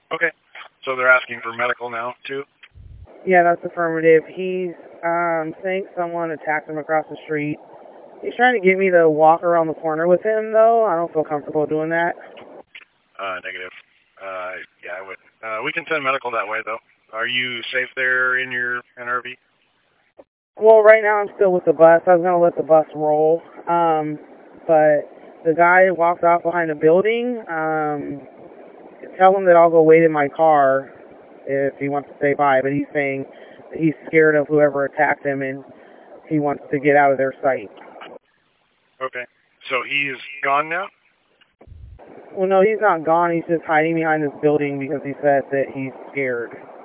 Okay. So they're asking for medical now, too? Yeah, that's affirmative. He's saying someone attacked him across the street. He's trying to get me to walk around the corner with him, though. I don't feel comfortable doing that. Negative. Yeah, I would. We can send medical that way, though. Are you safe there in your NRV? Well, right now I'm still with the bus. I was going to let the bus roll. But the guy walked off behind a building. Tell him that I'll go wait in my car if he wants to stay by. But he's saying that he's scared of whoever attacked him and he wants to get out of their sight. Okay. So he's gone now? Well, no, he's not gone. He's just hiding behind this building because he said that he's scared.